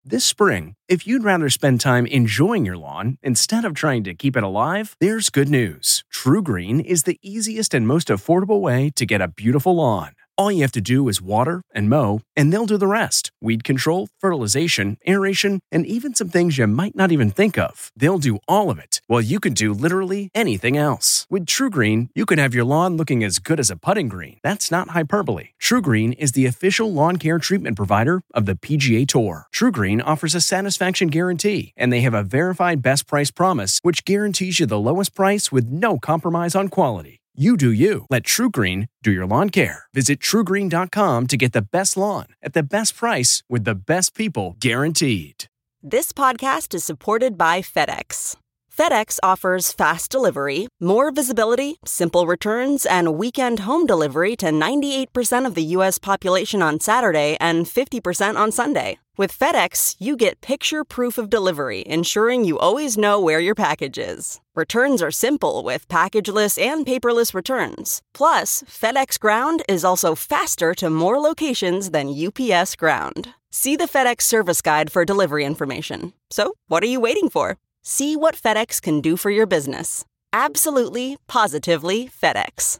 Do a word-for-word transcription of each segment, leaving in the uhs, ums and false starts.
This spring, if you'd rather spend time enjoying your lawn instead of trying to keep it alive, there's good news. TruGreen is the easiest and most affordable way to get a beautiful lawn. All you have to do is water and mow, and they'll do the rest. Weed control, fertilization, aeration, and even some things you might not even think of. They'll do all of it, while you can do literally anything else. With TruGreen, you can have your lawn looking as good as a putting green. That's not hyperbole. TruGreen is the official lawn care treatment provider of the P G A Tour. TruGreen offers a satisfaction guarantee, and they have a verified best price promise, which guarantees you the lowest price with no compromise on quality. You do you. Let TruGreen do your lawn care. Visit True Green dot com to get the best lawn at the best price with the best people guaranteed. This podcast is supported by FedEx. FedEx offers fast delivery, more visibility, simple returns, and weekend home delivery to ninety-eight percent of the U S population on Saturday and fifty percent on Sunday. With FedEx, you get picture proof of delivery, ensuring you always know where your package is. Returns are simple with packageless and paperless returns. Plus, FedEx Ground is also faster to more locations than U P S Ground. See the FedEx service guide for delivery information. So, what are you waiting for? See what FedEx can do for your business. Absolutely, positively FedEx.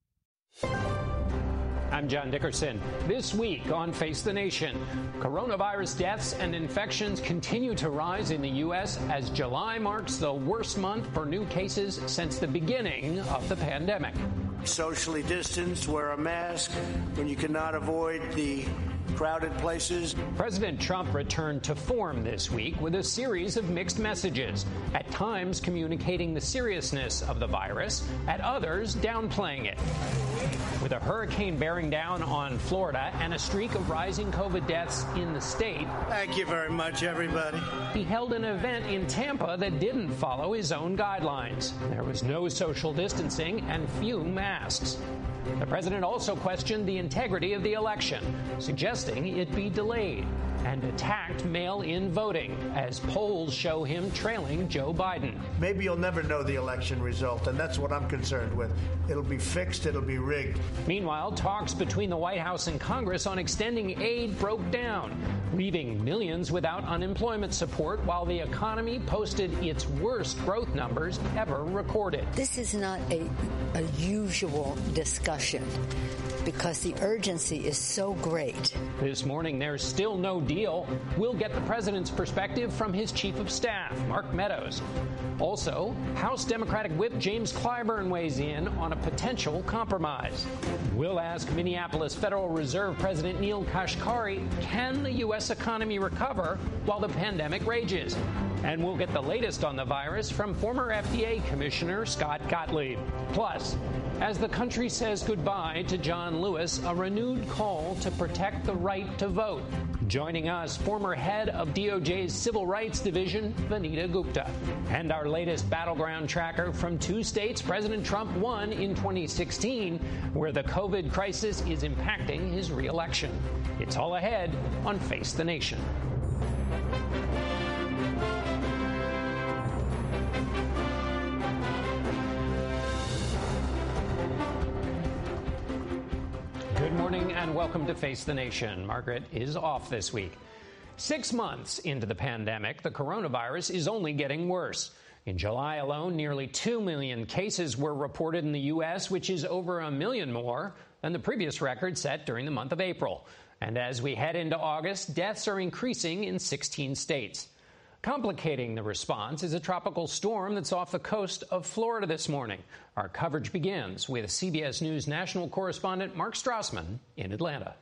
I'm John Dickerson. This week on Face the Nation, coronavirus deaths and infections continue to rise in the U S as July marks the worst month for new cases since the beginning of the pandemic. Socially distanced, wear a mask when you cannot avoid the crowded places. President Trump returned to form this week with a series of mixed messages, at times communicating the seriousness of the virus, at others downplaying it. With a hurricane bearing down on Florida and a streak of rising COVID deaths in the state. Thank you very much, everybody. He held an event in Tampa that didn't follow his own guidelines. There was no social distancing and few masks. The president also questioned the integrity of the election, suggesting it be delayed, and attacked mail-in voting as polls show him trailing Joe Biden. Maybe you'll never know the election result, and that's what I'm concerned with. It'll be fixed, it'll be rigged. Meanwhile, talks between the White House and Congress on extending aid broke down, leaving millions without unemployment support while the economy posted its worst growth numbers ever recorded. This is not a, a usual discussion because the urgency is so great. This morning, there's still no deal. We'll get the president's perspective from his chief of staff, Mark Meadows. Also, House Democratic Whip James Clyburn weighs in on a potential compromise. We'll ask Minneapolis Federal Reserve President Neel Kashkari, can the U S economy recover while the pandemic rages? And we'll get the latest on the virus from former F D A Commissioner Scott Gottlieb. Plus, as the country says goodbye to John Lewis, a renewed call to protect the right to vote. Joining us, former head of D O J's Civil Rights Division, Vanita Gupta. And our latest battleground tracker from two states President Trump won in twenty sixteen, where the COVID crisis is impacting his re-election. It's all ahead on Face the Nation. Good morning and welcome to Face the Nation. Margaret is off this week. Six months into the pandemic, the coronavirus is only getting worse. In July alone, nearly two million cases were reported in the U S, which is over a million more than the previous record set during the month of April. And as we head into August, deaths are increasing in sixteen states. Complicating the response is a tropical storm that's off the coast of Florida this morning. Our coverage begins with C B S News national correspondent Mark Strassman in Atlanta.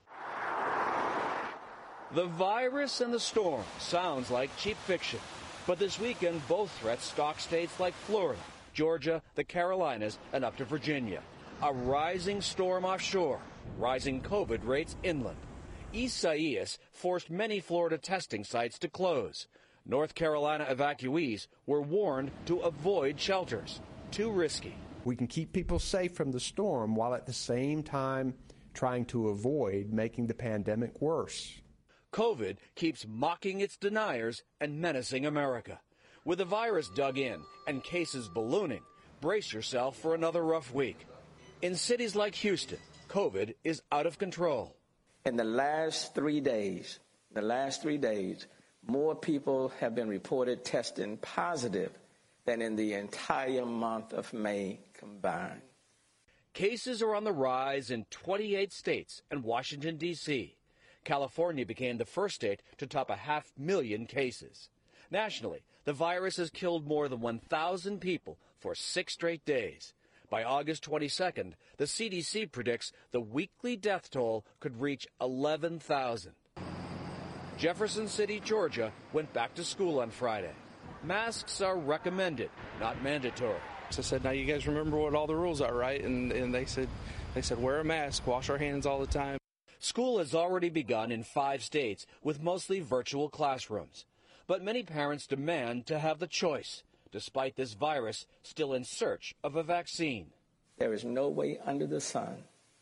The virus and the storm sounds like cheap fiction. But this weekend, both threats stalk states like Florida, Georgia, the Carolinas, and up to Virginia. A rising storm offshore, rising COVID rates inland. Isaias forced many Florida testing sites to close. North Carolina evacuees were warned to avoid shelters. Too risky. We can keep people safe from the storm while at the same time trying to avoid making the pandemic worse. COVID keeps mocking its deniers and menacing America. With the virus dug in and cases ballooning, brace yourself for another rough week. In cities like Houston, COVID is out of control. In the last three days, the last three days, more people have been reported testing positive than in the entire month of May combined. Cases are on the rise in twenty-eight states and Washington, D C California became the first state to top a half million cases. Nationally, the virus has killed more than one thousand people for six straight days. By August twenty-second, the C D C predicts the weekly death toll could reach eleven thousand. Jefferson City, Georgia, went back to school on Friday. Masks are recommended, not mandatory. So I said, now you guys remember what all the rules are, right? And, and they said, they said, wear a mask, wash our hands all the time. School has already begun in five states with mostly virtual classrooms. But many parents demand to have the choice, despite this virus still in search of a vaccine. There is no way under the sun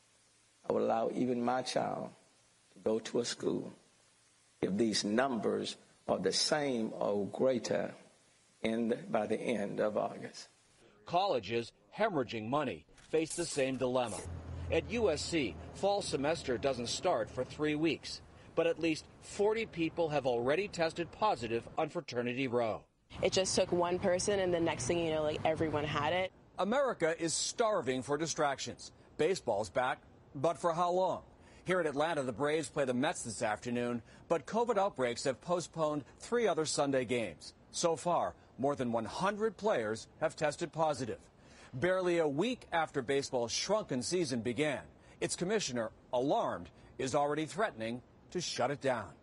I would allow even my child to go to a school if these numbers are the same or greater in the, by the end of August. Colleges hemorrhaging money face the same dilemma. At U S C, fall semester doesn't start for three weeks, but at least forty people have already tested positive on Fraternity Row. It just took one person, and the next thing you know, like, everyone had it. America is starving for distractions. Baseball's back, but for how long? Here in Atlanta, the Braves play the Mets this afternoon, but COVID outbreaks have postponed three other Sunday games. So far, more than one hundred players have tested positive. Barely a week after baseball's shrunken season began, its commissioner, alarmed, is already threatening to shut it down.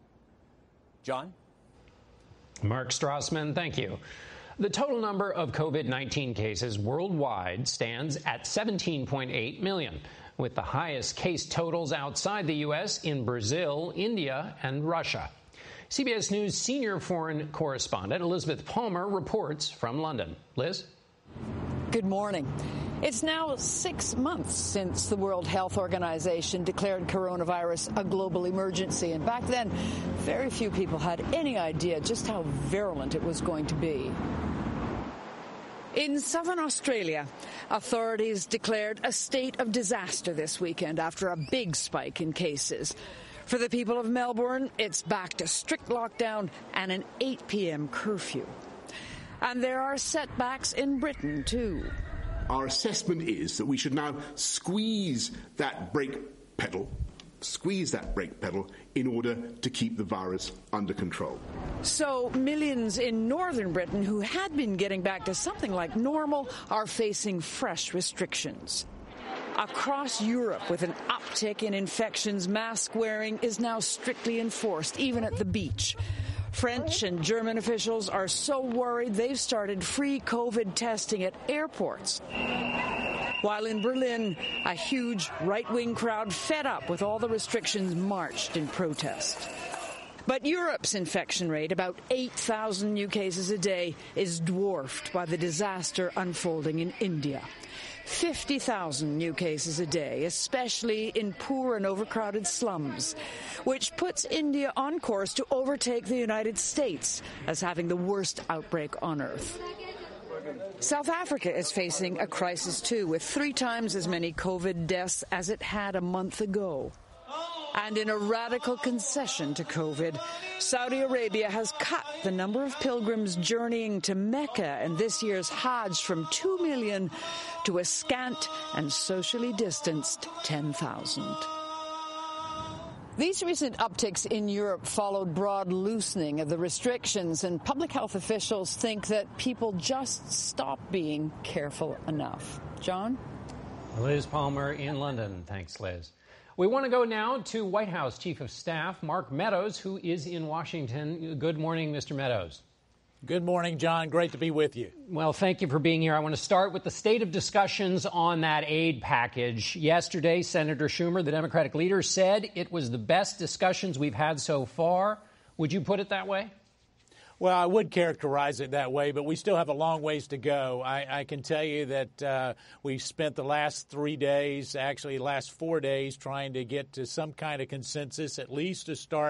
John? Mark Strassman, thank you. The total number of COVID nineteen cases worldwide stands at seventeen point eight million, with the highest case totals outside the U S in Brazil, India, and Russia. C B S News senior foreign correspondent Elizabeth Palmer reports from London. Liz? Good morning. It's now six months since the World Health Organization declared coronavirus a global emergency. And back then, very few people had any idea just how virulent it was going to be. In southern Australia, authorities declared a state of disaster this weekend after a big spike in cases. For the people of Melbourne, it's back to strict lockdown and an eight p.m. curfew. And there are setbacks in Britain, too. Our assessment is that we should now squeeze that brake pedal, squeeze that brake pedal in order to keep the virus under control. So millions in northern Britain who had been getting back to something like normal are facing fresh restrictions. Across Europe, with an uptick in infections, mask wearing is now strictly enforced, even at the beach. French and German officials are so worried they've started free COVID testing at airports. While in Berlin, a huge right-wing crowd fed up with all the restrictions marched in protest. But Europe's infection rate, about eight thousand new cases a day, is dwarfed by the disaster unfolding in India. fifty thousand new cases a day, especially in poor and overcrowded slums, which puts India on course to overtake the United States as having the worst outbreak on Earth. South Africa is facing a crisis, too, with three times as many COVID deaths as it had a month ago. And in a radical concession to COVID, Saudi Arabia has cut the number of pilgrims journeying to Mecca and this year's Hajj from two million to a scant and socially distanced ten thousand. These recent upticks in Europe followed broad loosening of the restrictions, and public health officials think that people just stopped being careful enough. John? Liz Palmer in London. Thanks, Liz. We want to go now to White House Chief of Staff Mark Meadows, who is in Washington. Good morning, Mister Meadows. Good morning, John. Great to be with you. Well, thank you for being here. I want to start with the state of discussions on that aid package. Yesterday, Senator Schumer, the Democratic leader, said it was the best discussions we've had so far. Would you put it that way? Well, I would characterize it that way, but we still have a long ways to go. I, I can tell you that uh, we spent the last three days, actually last four days, trying to get to some kind of consensus, at least to start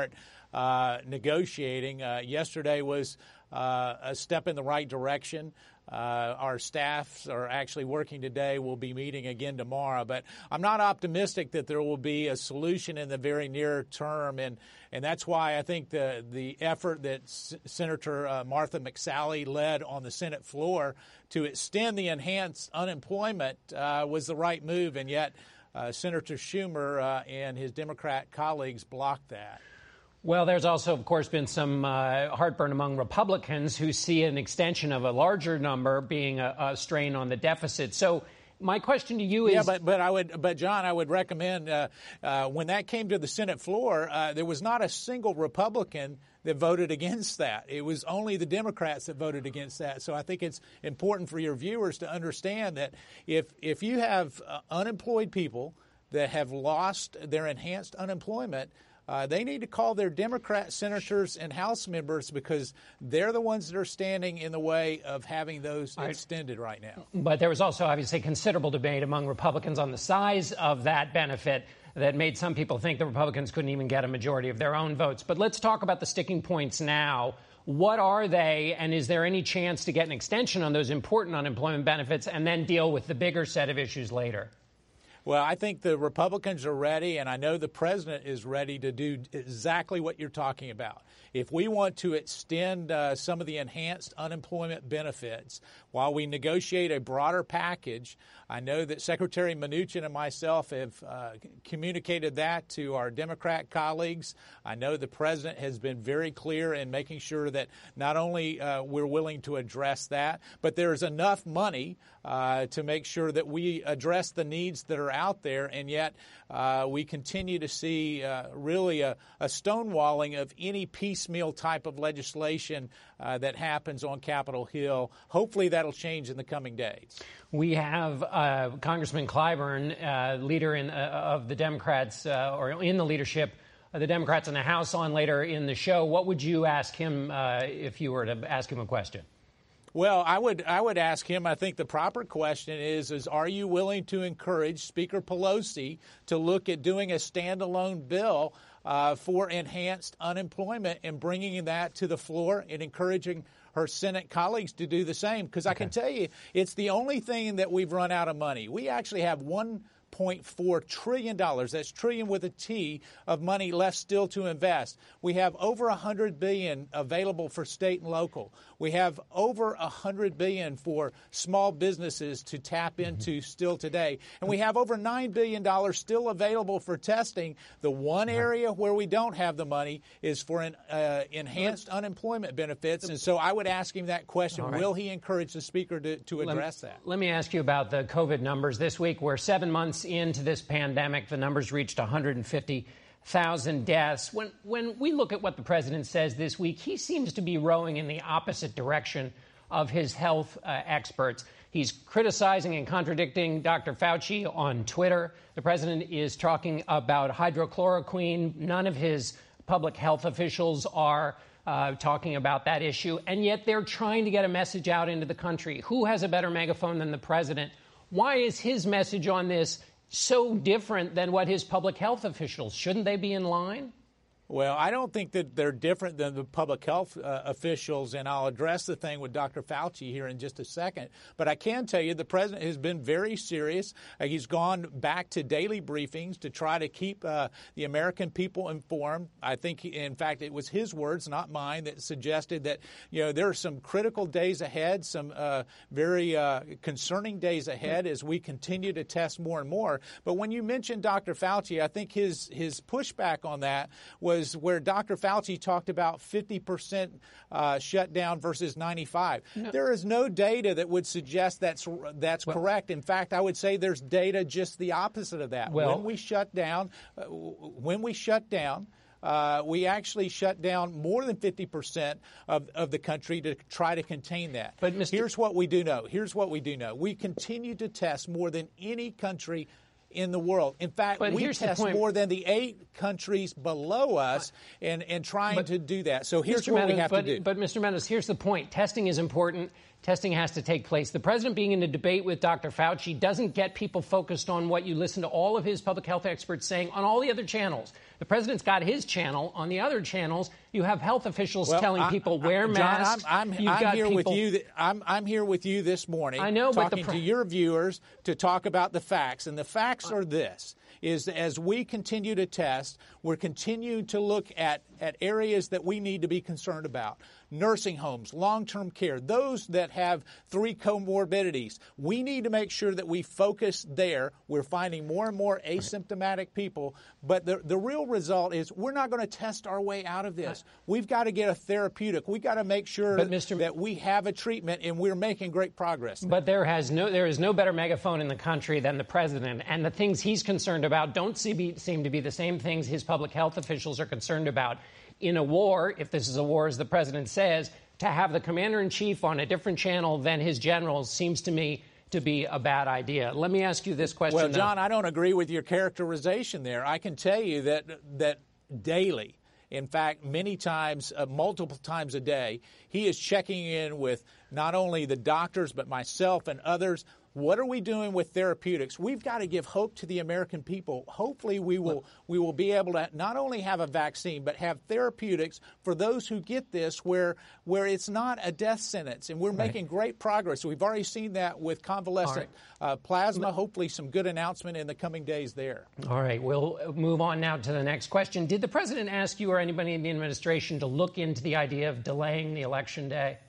uh, negotiating. Uh, yesterday was uh, a step in the right direction. Uh, our staffs are actually working today. We'll be meeting again tomorrow. But I'm not optimistic that there will be a solution in the very near term. And, and that's why I think the, the effort that S- Senator uh, Martha McSally led on the Senate floor to extend the enhanced unemployment uh, was the right move. And yet uh, Senator Schumer uh, and his Democrat colleagues blocked that. Well, there's also, of course, been some uh, heartburn among Republicans who see an extension of a larger number being a, a strain on the deficit. So my question to you is... Yeah, but, but, I would, but John, I would recommend uh, uh, when that came to the Senate floor, uh, there was not a single Republican that voted against that. It was only the Democrats that voted against that. So I think it's important for your viewers to understand that if, if you have uh, unemployed people that have lost their enhanced unemployment, Uh, they need to call their Democrat senators and House members because they're the ones that are standing in the way of having those right. extended right now. But there was also obviously considerable debate among Republicans on the size of that benefit that made some people think the Republicans couldn't even get a majority of their own votes. But let's talk about the sticking points now. What are they, and is there any chance to get an extension on those important unemployment benefits and then deal with the bigger set of issues later? Well, I think the Republicans are ready, and I know the president is ready to do exactly what you're talking about. If we want to extend uh, some of the enhanced unemployment benefits while we negotiate a broader package, I know that Secretary Mnuchin and myself have uh, communicated that to our Democrat colleagues. I know the president has been very clear in making sure that not only uh, we're willing to address that, but there's enough money uh, to make sure that we address the needs that are out there, and yet uh, we continue to see uh, really a, a stonewalling of any piecemeal type of legislation uh, that happens on Capitol Hill. Hopefully that'll change in the coming days. We have uh, Congressman Clyburn, uh, leader in, uh, of the Democrats, uh, or in the leadership of the Democrats in the House, on later in the show. What would you ask him uh, if you were to ask him a question? Well, I would I would ask him, I think the proper question is, is are you willing to encourage Speaker Pelosi to look at doing a standalone bill uh, for enhanced unemployment and bringing that to the floor and encouraging her Senate colleagues to do the same? Because I okay. can tell you, it's the only thing that we've run out of money. We actually have one point four trillion dollars, that's trillion with a T, of money left still to invest. We have over one hundred billion dollars available for state and local. We have over one hundred billion dollars for small businesses to tap into mm-hmm. still today. And we have over nine billion dollars still available for testing. The one area where we don't have the money is for an uh, enhanced unemployment benefits. And so I would ask him that question. Right. Will he encourage the Speaker to, to address let, that? Let me ask you about the COVID numbers. This week, we're seven months into this pandemic. The numbers reached one hundred fifty thousand deaths. When when we look at what the president says this week, he seems to be rowing in the opposite direction of his health uh, experts. He's criticizing and contradicting Doctor Fauci on Twitter. The president is talking about hydrochloroquine. None of his public health officials are uh, talking about that issue, and yet they're trying to get a message out into the country. Who has a better megaphone than the president? Why is his message on this so different than what his public health officials? Shouldn't they be in line? Well, I don't think that they're different than the public health uh, officials, and I'll address the thing with Doctor Fauci here in just a second. But I can tell you the president has been very serious. Uh, he's gone back to daily briefings to try to keep uh, the American people informed. I think, he, in fact, it was his words, not mine, that suggested that, you know, there are some critical days ahead, some uh, very uh, concerning days ahead as we continue to test more and more. But when you mentioned Doctor Fauci, I think his, his pushback on that was where Doctor Fauci talked about fifty percent uh, shutdown versus ninety-five. No. There is no data that would suggest that's that's well, correct. In fact, I would say there's data just the opposite of that. Well, when we shut down, uh, when we shut down, Uh, we actually shut down more than fifty percent of, of the country to try to contain that. But Mister Here's what we do know. Here's what we do know. We continue to test more than any country in the world. In fact, but we test more than the eight countries below us in, in trying but, to do that. So here's Mister what Meadows, we have but, to do. But, Mister Meadows, here's the point. Testing is important. Testing has to take place. The president being in a debate with Doctor Fauci doesn't get people focused on what you listen to all of his public health experts saying on all the other channels. The president's got his channel. On the other channels, you have health officials well, telling I, people wear I, masks. John, I'm, I'm, You've I'm got here people, with you. Th- I'm, I'm here with you this morning. I know, talking but the pre- to your viewers to talk about the facts, and the facts are this: is that as we continue to test, we're continuing to look at at areas that we need to be concerned about. Nursing homes, long-term care, those that have three comorbidities. We need to make sure that we focus there. We're finding more and more asymptomatic people, but the, the real result is we're not going to test our way out of this. We've got to get a therapeutic. We've got to make sure but Mister that we have a treatment, and we're making great progress there. But there has no, there is no better megaphone in the country than the president, and the things he's concerned about don't seem to be the same things his public health officials are concerned about. In a war, if this is a war, as the president says, to have the commander-in-chief on a different channel than his generals seems to me to be a bad idea. Let me ask you this question. Well, John, though. I don't agree with your characterization there. I can tell you that that daily, in fact, many times, uh, multiple times a day, he is checking in with not only the doctors, but myself and others. What are we doing with therapeutics? We've got to give hope to the American people. Hopefully we will we will be able to not only have a vaccine, but have therapeutics for those who get this where where it's not a death sentence. And we're right. making great progress. We've already seen that with convalescent right. uh, plasma. Hopefully some good announcement in the coming days there. All right. We'll move on now to the next question. Did the president ask you or anybody in the administration to look into the idea of delaying the election day?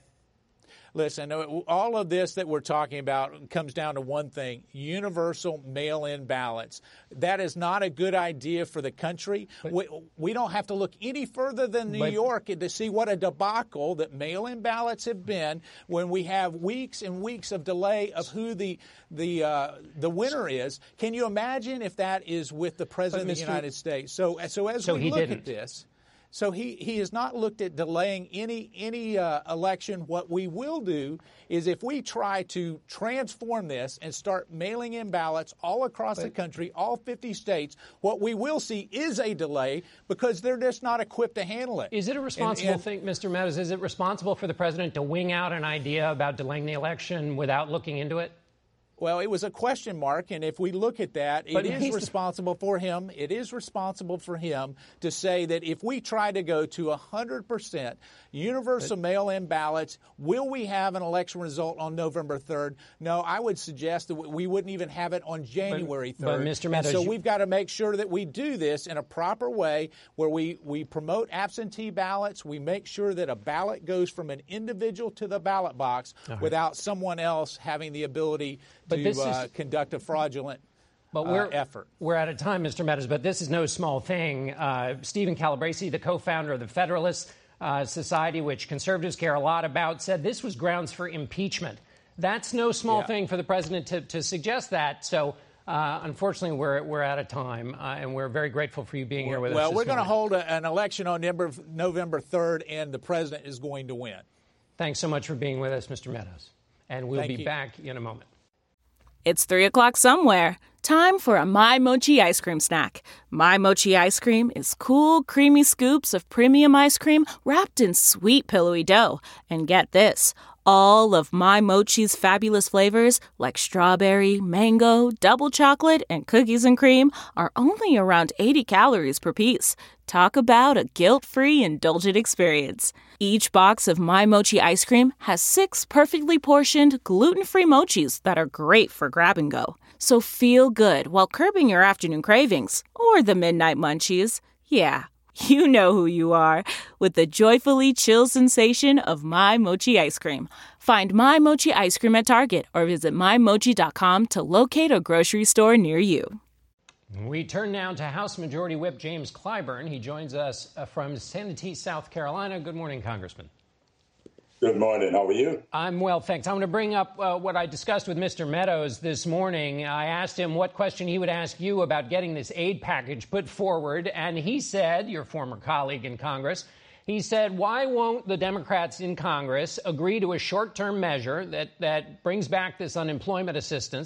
Listen, all of this that we're talking about comes down to one thing: universal mail-in ballots. That is not a good idea for the country. But, we, we don't have to look any further than New but, York to see what a debacle that mail-in ballots have been when we have weeks and weeks of delay of who the the uh, the winner is. Can you imagine if that is with the president of the United States? So, so as so we look didn't. at this. So he, he has not looked at delaying any any uh, election. What we will do is if we try to transform this and start mailing in ballots all across but, the country, all fifty states, what we will see is a delay because they're just not equipped to handle it. Is it a responsible and, and, thing, Mister Meadows, is it responsible for the president to wing out an idea about delaying the election without looking into it? Well, it was a question mark, and if we look at that, it but is responsible for him. It is responsible for him to say that if we try to go to one hundred percent universal but, mail-in ballots, will we have an election result on November third? No, I would suggest that we wouldn't even have it on January third. But, but Mister Meadows, so you... we've got to make sure that we do this in a proper way where we, we promote absentee ballots. We make sure that a ballot goes from an individual to the ballot box right. without someone else having the ability But to this uh, is, conduct a fraudulent but we're, uh, effort. We're out of time, Mister Meadows, but this is no small thing. Uh, Stephen Calabresi, the co-founder of the Federalist uh, Society, which conservatives care a lot about, said this was grounds for impeachment. That's no small yeah. thing for the president to, to suggest that. So, uh, unfortunately, we're we're out of time, uh, and we're very grateful for you being here with well, us. Well, we're going to morning. hold a, an election on November third, and the president is going to win. Thanks so much for being with us, Mister Meadows. And we'll Thank be you. back in a moment. It's three o'clock somewhere. Time for a My Mochi ice cream snack. My Mochi ice cream is cool, creamy scoops of premium ice cream wrapped in sweet, pillowy dough. And get this, all of My Mochi's fabulous flavors, like strawberry, mango, double chocolate, and cookies and cream, are only around eighty calories per piece. Talk about a guilt-free, indulgent experience. Each box of My Mochi ice cream has six perfectly portioned, gluten-free mochis that are great for grab and go. So feel good while curbing your afternoon cravings or the midnight munchies. Yeah, you know who you are with the joyfully chill sensation of My Mochi ice cream. Find My Mochi ice cream at Target or visit my mochi dot com to locate a grocery store near you. We turn now to House Majority Whip James Clyburn. He joins us from Santee, South Carolina. Good morning, Congressman. Good morning. How are you? I'm well, thanks. I'm going to bring up uh, what I discussed with Mister Meadows this morning. I asked him what question he would ask you about getting this aid package put forward, and he said, your former colleague in Congress, he said, why won't the Democrats in Congress agree to a short-term measure that, that brings back this unemployment assistance?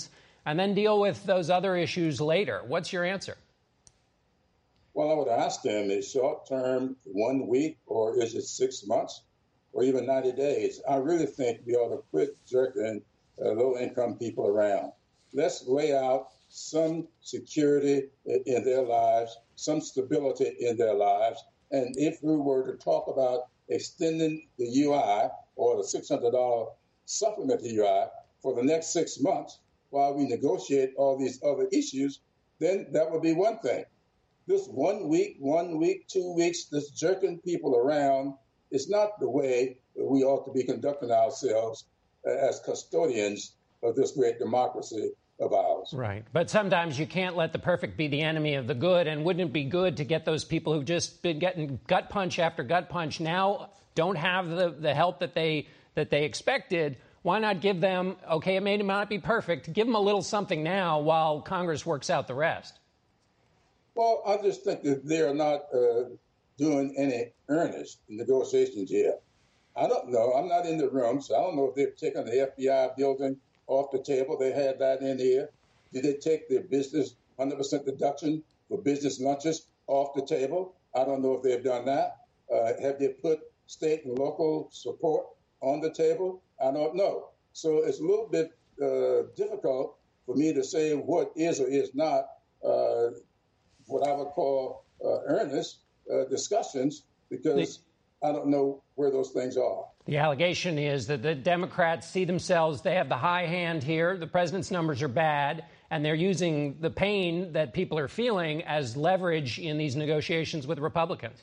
and then deal with those other issues later. What's your answer? Well, I would ask them, is short term one week, or is it six months, or even ninety days? I really think we ought to quit jerking uh, low-income people around. Let's lay out some security in their lives, some stability in their lives. And if we were to talk about extending the U I or the six hundred dollars supplement to U I for the next six months while we negotiate all these other issues, then that would be one thing. This one week, one week, two weeks, this jerking people around is not the way we ought to be conducting ourselves as custodians of this great democracy of ours. Right. But sometimes you can't let the perfect be the enemy of the good. And wouldn't it be good to get those people who've just been getting gut punch after gut punch now don't have the, the help that they that they expected? Why not give them, OK, it may not be perfect, give them a little something now while Congress works out the rest? Well, I just think that they are not uh, doing any earnest negotiations yet. I don't know. I'm not in the room, so I don't know if they've taken the F B I building off the table. They had that in here. Did they take their business one hundred percent deduction for business lunches off the table? I don't know if they've done that. Uh, have they put state and local support on the table? I don't know. So it's a little bit uh, difficult for me to say what is or is not uh, what I would call uh, earnest uh, discussions, because I don't know where those things are. The allegation is that the Democrats see themselves, they have the high hand here. The president's numbers are bad, and they're using the pain that people are feeling as leverage in these negotiations with Republicans.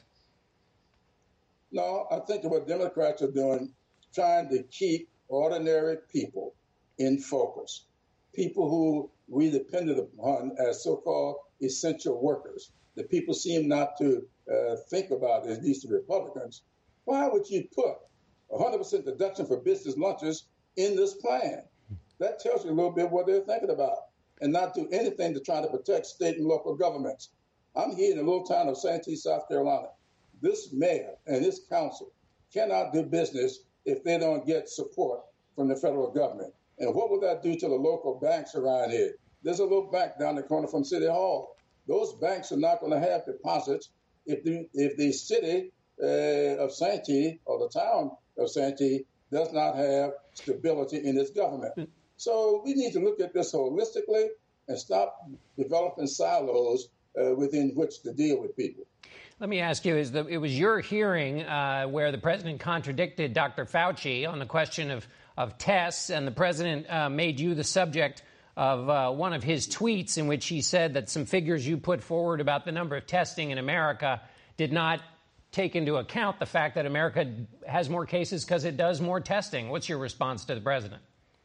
No, I think what Democrats are doing, trying to keep ordinary people in focus, people who we depended upon as so-called essential workers. The people seem not to uh, think about, at least the Republicans. Why would you put one hundred percent deduction for business lunches in this plan? That tells you a little bit what they're thinking about, and not do anything to try to protect state and local governments. I'm here in the little town of Santee, South Carolina. This mayor and this council cannot do business if they don't get support from the federal government. And what would that do to the local banks around here? There's a little bank down the corner from City Hall. Those banks are not going to have deposits if the, if the city uh, of Santee or the town of Santee does not have stability in its government. So we need to look at this holistically and stop developing silos uh, within which to deal with people. Let me ask you, is the, it was your hearing uh, where the president contradicted Doctor Fauci on the question of, of tests, and the president uh, made you the subject of uh, one of his tweets in which he said that some figures you put forward about the number of testing in America did not take into account the fact that America has more cases because it does more testing. What's your response to the president?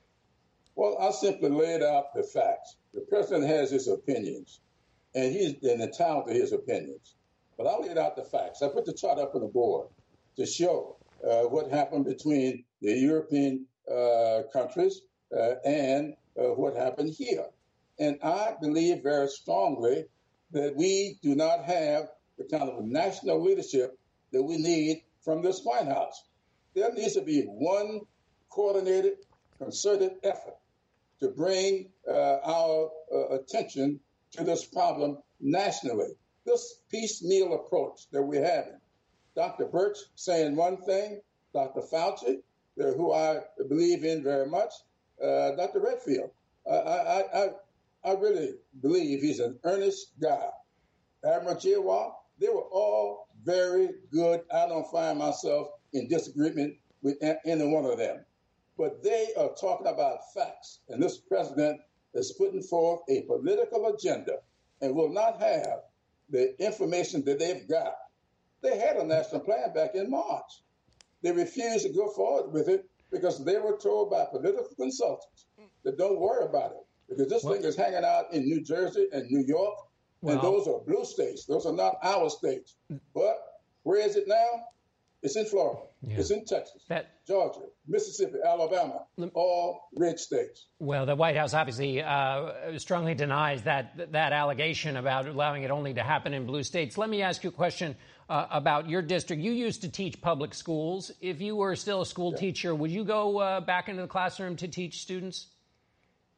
Well, I simply laid out the facts. The president has his opinions, and he's entitled to his opinions. But I laid out the facts. I put the chart up on the board to show uh, what happened between the European uh, countries uh, and uh, what happened here. And I believe very strongly that we do not have the kind of national leadership that we need from this White House. There needs to be one coordinated, concerted effort to bring uh, our uh, attention to this problem nationally. This piecemeal approach that we're having, Doctor Birch saying one thing, Doctor Fauci, uh, who I believe in very much, uh, Doctor Redfield, uh, I, I, I really believe he's an earnest guy. Admiral Giroir, they were all very good. I don't find myself in disagreement with any one of them. But they are talking about facts, and this president is putting forth a political agenda and will not have the information that they've got. They had a national plan back in March. They refused to go forward with it because they were told by political consultants that don't worry about it, because this what? thing is hanging out in New Jersey and New York, well, and those are blue states. Those are not our states. But where is it now? It's in Florida. Yeah. It's in Texas, that, Georgia, Mississippi, Alabama, all red states. Well, the White House obviously uh, strongly denies that that allegation about allowing it only to happen in blue states. Let me ask you a question uh, about your district. You used to teach public schools. If you were still a school yeah. teacher, would you go uh, back into the classroom to teach students?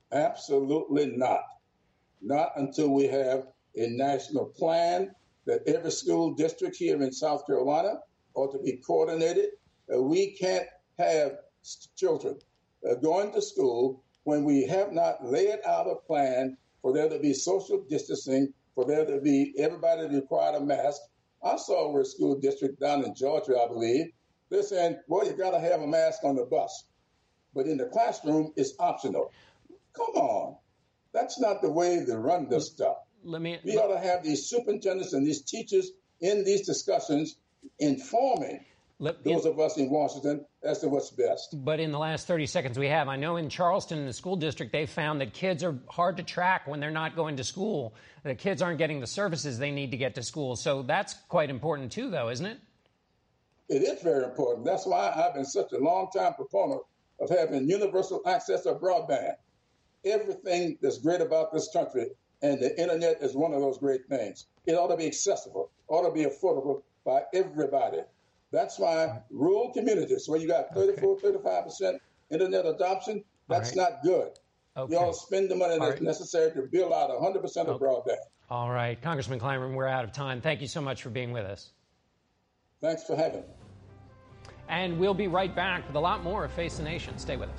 Absolutely not. Not until we have a national plan that every school district here in South Carolina ought to be coordinated. Uh, we can't have children uh, going to school when we have not laid out a plan for there to be social distancing, for there to be everybody required a mask. I saw where a school district down in Georgia, I believe, they're saying, well, you got to have a mask on the bus. But in the classroom, it's optional. Come on. That's not the way to run this stuff. Let me, we ought to have these superintendents and these teachers in these discussions informing Let, those in, of us in Washington as to what's best. But in the last thirty seconds we have, I know in Charleston, in the school district, they found that kids are hard to track when they're not going to school. The kids aren't getting the services they need to get to school. So that's quite important too, though, isn't it? It is very important. That's why I've been such a long-time proponent of having universal access to broadband. Everything that's great about this country, and the internet is one of those great things. It ought to be accessible, ought to be affordable by everybody. That's why rural communities, where you got thirty-four, thirty-five percent internet adoption, that's right. Not good. Okay. You ought to spend the money All that's right. necessary to build out one hundred percent of broadband. All right. Congressman Clyburn, we're out of time. Thank you so much for being with us. Thanks for having me. And we'll be right back with a lot more of Face the Nation. Stay with us.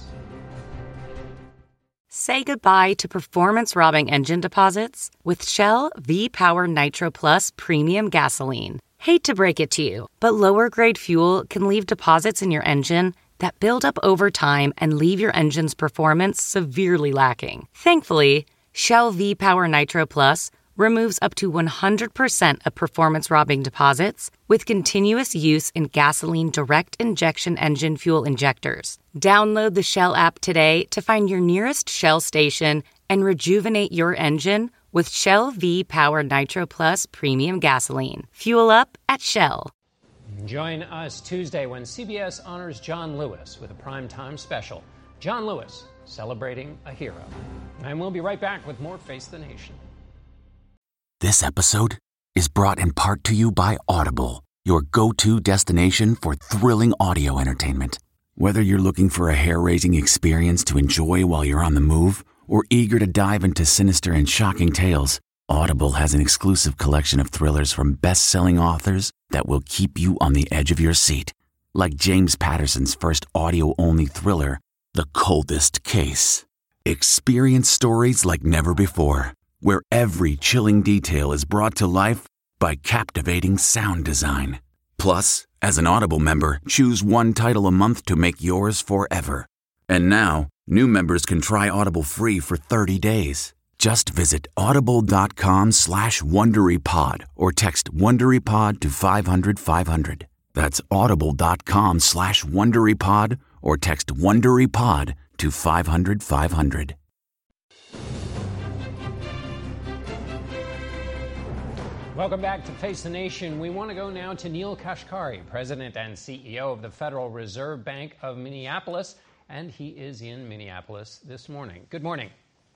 Say goodbye to performance-robbing engine deposits with Shell V-Power Nitro Plus Premium Gasoline. Hate to break it to you, but lower-grade fuel can leave deposits in your engine that build up over time and leave your engine's performance severely lacking. Thankfully, Shell V-Power Nitro Plus removes up to one hundred percent of performance-robbing deposits with continuous use in gasoline direct injection engine fuel injectors. Download the Shell app today to find your nearest Shell station and rejuvenate your engine with Shell V-Power Nitro Plus Premium Gasoline. Fuel up at Shell. Join us Tuesday when C B S honors John Lewis with a primetime special. John Lewis, celebrating a hero. And we'll be right back with more Face the Nation. This episode is brought in part to you by Audible, your go-to destination for thrilling audio entertainment. Whether you're looking for a hair-raising experience to enjoy while you're on the move or eager to dive into sinister and shocking tales, Audible has an exclusive collection of thrillers from best-selling authors that will keep you on the edge of your seat. Like James Patterson's first audio-only thriller, The Coldest Case. Experience stories like never before, where every chilling detail is brought to life by captivating sound design. Plus, as an Audible member, choose one title a month to make yours forever. And now, new members can try Audible free for thirty days. Just visit audible.com slash WonderyPod or text WonderyPod to five hundred five hundred. That's audible.com slash WonderyPod or text WonderyPod to five hundred five hundred. Welcome back to Face the Nation. We want to go now to Neel Kashkari, President and C E O of the Federal Reserve Bank of Minneapolis, and he is in Minneapolis this morning. Good morning.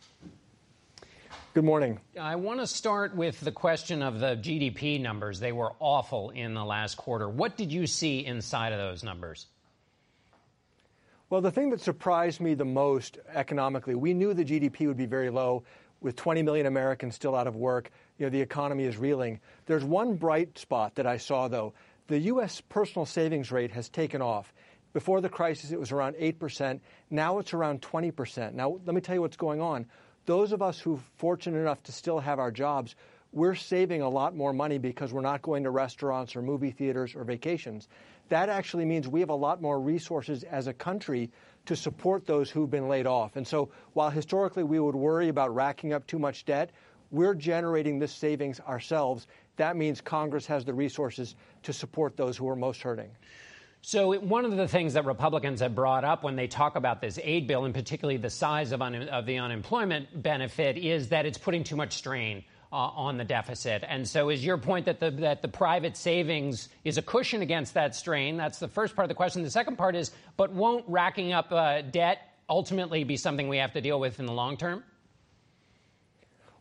Good morning. I want to start with the question of the G D P numbers. They were awful in the last quarter. What did you see inside of those numbers? Well, the thing that surprised me the most economically, we knew the G D P would be very low. With twenty million Americans still out of work, you know, the economy is reeling. There's one bright spot that I saw, though. The U S personal savings rate has taken off. Before the crisis, it was around eight percent. Now it's around twenty percent. Now, let me tell you what's going on. Those of us who are fortunate enough to still have our jobs, we're saving a lot more money because we're not going to restaurants or movie theaters or vacations. That actually means we have a lot more resources as a country to support those who've been laid off. And so while historically we would worry about racking up too much debt, we're generating this savings ourselves. That means Congress has the resources to support those who are most hurting. So one of the things that Republicans have brought up when they talk about this aid bill, and particularly the size of, un- of the unemployment benefit, is that it's putting too much strain Uh, on the deficit. And so is your point that the that the private savings is a cushion against that strain? That's the first part of the question. The second part is, but won't racking up uh, debt ultimately be something we have to deal with in the long term?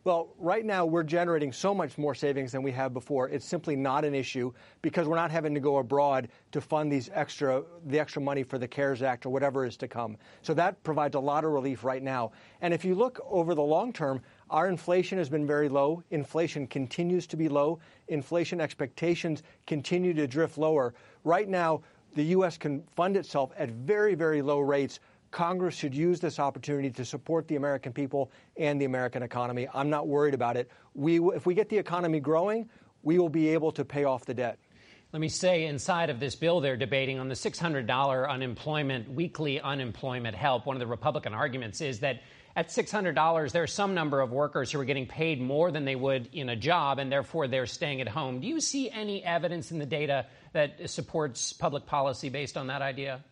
Well, right now we're generating so much more savings than we have before. It's simply not an issue because we're not having to go abroad to fund these extra, the extra money for the CARES Act or whatever is to come. So that provides a lot of relief right now. And if you look over the long term, our inflation has been very low. Inflation continues to be low. Inflation expectations continue to drift lower. Right now, the U S can fund itself at very, very low rates. Congress should use this opportunity to support the American people and the American economy. I'm not worried about it. We, if we get the economy growing, we will be able to pay off the debt. Let me say, inside of this bill they're debating on the six hundred dollars unemployment, weekly unemployment help, one of the Republican arguments is that at six hundred dollars, there's some number of workers who are getting paid more than they would in a job, and therefore they're staying at home. Do you see any evidence in the data that supports public policy based on that idea?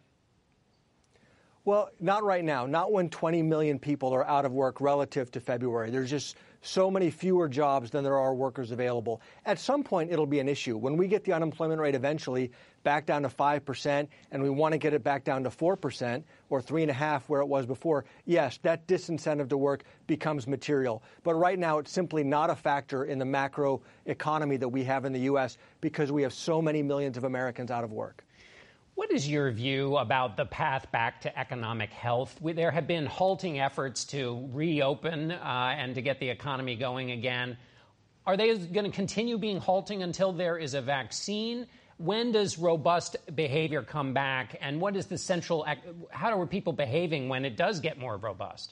Well, not right now, not when twenty million people are out of work relative to February. There's just so many fewer jobs than there are workers available. At some point, it'll be an issue. When we get the unemployment rate eventually back down to five percent and we want to get it back down to four percent or three point five percent where it was before, yes, that disincentive to work becomes material. But right now, it's simply not a factor in the macro economy that we have in the U S because we have so many millions of Americans out of work. What is your view about the path back to economic health? There have been halting efforts to reopen uh, and to get the economy going again. Are they going to continue being halting until there is a vaccine? When does robust behavior come back? And what is the central, how are people behaving when it does get more robust?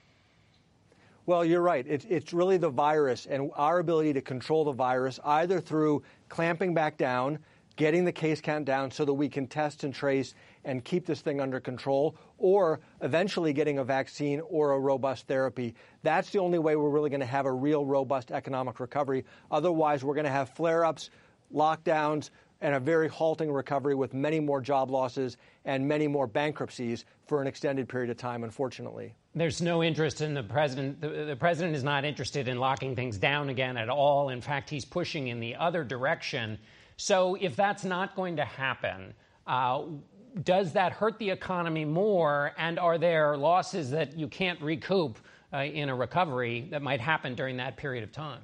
Well, you're right. It's, it's really the virus and our ability to control the virus either through clamping back down, getting the case count down so that we can test and trace and keep this thing under control, or eventually getting a vaccine or a robust therapy. That's the only way we're really going to have a real robust economic recovery. Otherwise, we're going to have flare-ups, lockdowns, and a very halting recovery with many more job losses and many more bankruptcies for an extended period of time, unfortunately. There's no interest in the president. The, the president is not interested in locking things down again at all. In fact, he's pushing in the other direction. So if that's not going to happen, uh, does that hurt the economy more? And are there losses that you can't recoup uh, in a recovery that might happen during that period of time?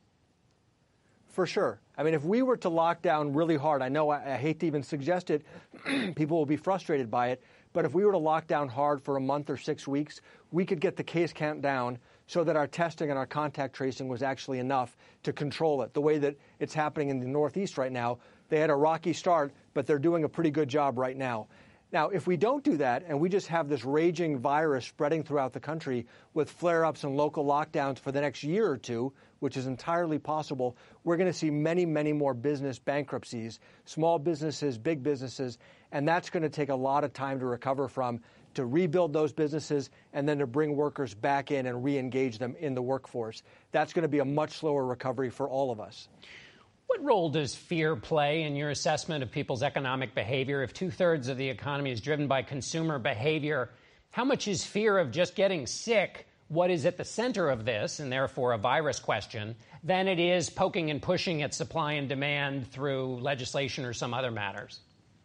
For sure. I mean, if we were to lock down really hard, I know I, I hate to even suggest it, people will be frustrated by it, but if we were to lock down hard for a month or six weeks, we could get the case count down so that our testing and our contact tracing was actually enough to control it. The way that it's happening in the Northeast right now, they had a rocky start, but they're doing a pretty good job right now. Now, if we don't do that and we just have this raging virus spreading throughout the country with flare-ups and local lockdowns for the next year or two, which is entirely possible, we're going to see many, many more business bankruptcies, small businesses, big businesses, and that's going to take a lot of time to recover from, to rebuild those businesses, and then to bring workers back in and re-engage them in the workforce. That's going to be a much slower recovery for all of us. What role does fear play in your assessment of people's economic behavior? If two-thirds of the economy is driven by consumer behavior, how much is fear of just getting sick what is at the center of this, and therefore a virus question, than it is poking and pushing at supply and demand through legislation or some other matters?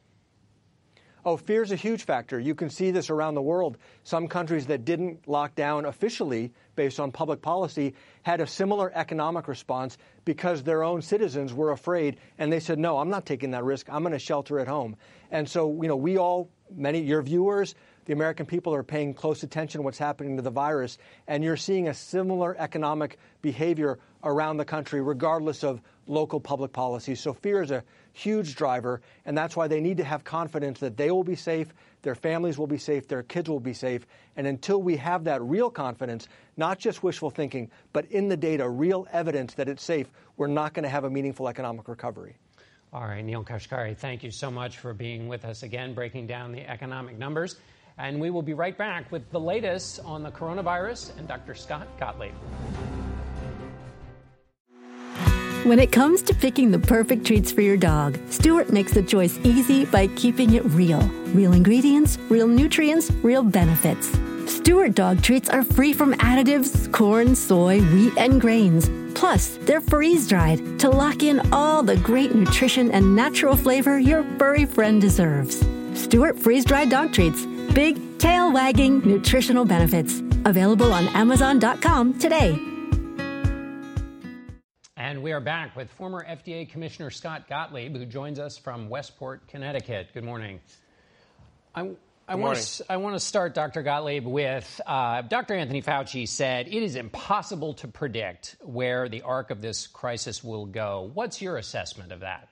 Oh, fear is a huge factor. You can see this around the world. Some countries that didn't lock down officially based on public policy had a similar economic response because their own citizens were afraid, and they said, no, I'm not taking that risk. I'm going to shelter at home. And so, you know, we all, many, your viewers, the American people are paying close attention to what's happening to the virus, and you're seeing a similar economic behavior around the country regardless of local public policy. So fear is a huge driver, and that's why they need to have confidence that they will be safe, their families will be safe, their kids will be safe. And until we have that real confidence, not just wishful thinking, but in the data, real evidence that it's safe, we're not going to have a meaningful economic recovery. All right, Neel Kashkari, thank you so much for being with us again, breaking down the economic numbers. And we will be right back with the latest on the coronavirus and Doctor Scott Gottlieb. When it comes to picking the perfect treats for your dog, Stewart makes the choice easy by keeping it real. Real ingredients, real nutrients, real benefits. Stewart dog treats are free from additives, corn, soy, wheat, and grains. Plus, they're freeze-dried to lock in all the great nutrition and natural flavor your furry friend deserves. Stewart freeze-dried dog treats. Big, tail-wagging nutritional benefits. Available on Amazon dot com today. And we are back with former F D A Commissioner Scott Gottlieb, who joins us from Westport, Connecticut. Good morning. I, I want to I want to start, Doctor Gottlieb, with uh, Doctor Anthony Fauci said it is impossible to predict where the arc of this crisis will go. What's your assessment of that?